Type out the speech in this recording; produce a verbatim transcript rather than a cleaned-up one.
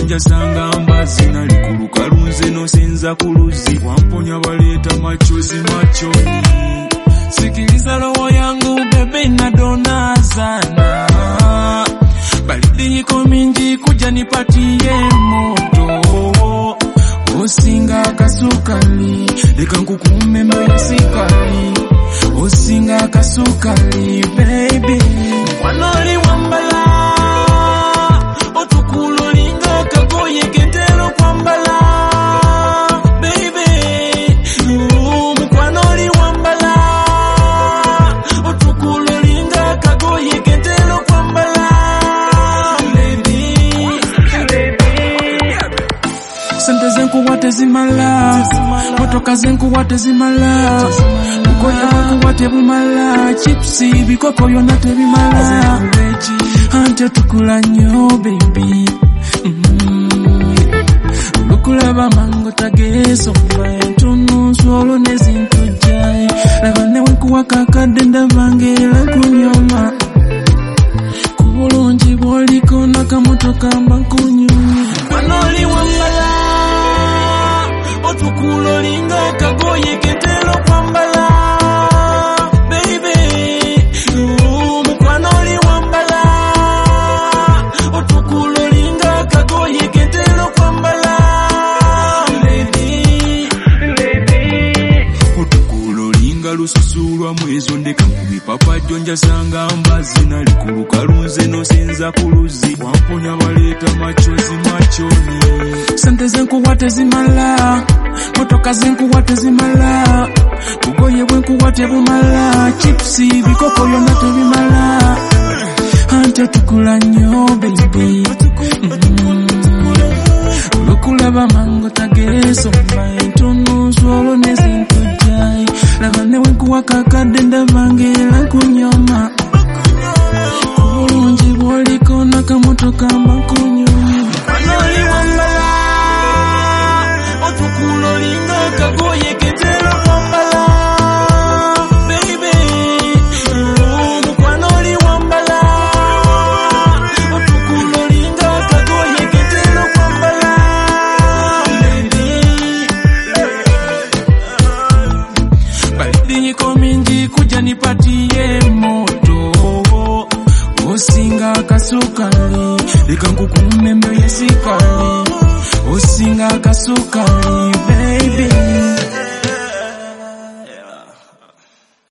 jonja sanga mbazi nalikuluka lunze no senza kuluzi wamponya baleta machozi machoni sikiliza roho yangu bebe na donazana baridi yiko mingi kuja nipatie moto osinga kasukali leka nkukume mbele sikali osinga kasukali baby wanoli wambala otukulo linga kagoye ketero kwambala baby mkwanoli wambala otukulo linga kagoye ketero kwambala baby sente zenku wate zimala motoka zenku wate zimala ukoya wangu wate bumala chipsi bikoko yona tebimala ante tukula nyo baby mm. lukulaba mango tageso tunu swolo nezintu jai labane wenku wakakade ndavangela kunyoma kubulungi bwoliko nakamotoka mbakunyumi wanoli wambala otukulo linga kagoye ketelo kwambala baby mkwanoli wambala otukulo linga kagoye ketelo kwambala lady lady otukulo linga lususulwa mwezo ndeka kubipapa jonja sanga mbazi nalikuluka lunze no senza kuluzi wamponya baleta machozi machoni sente zenku wate zimala motoka zenku wate zimala ugoye bwenku wate bumala chipsi bikoko yona tebimala ante tukula nyo baby mm. lukulaba mango tageso tunu swolo nezintu jai labane wenku wakakade ndavangela kunyoma kubulungi bwoliko nakamotoka mbakunyumi wanoli wambala otukulo linga kagoye ketelo kwambala baby mkwanoli wambala otukulo linga kagoye ketelo kwambala baby baridi yiko mingi kuja nipatie moto osinga kasukali leka nkukume mbele sikali osinga kasukali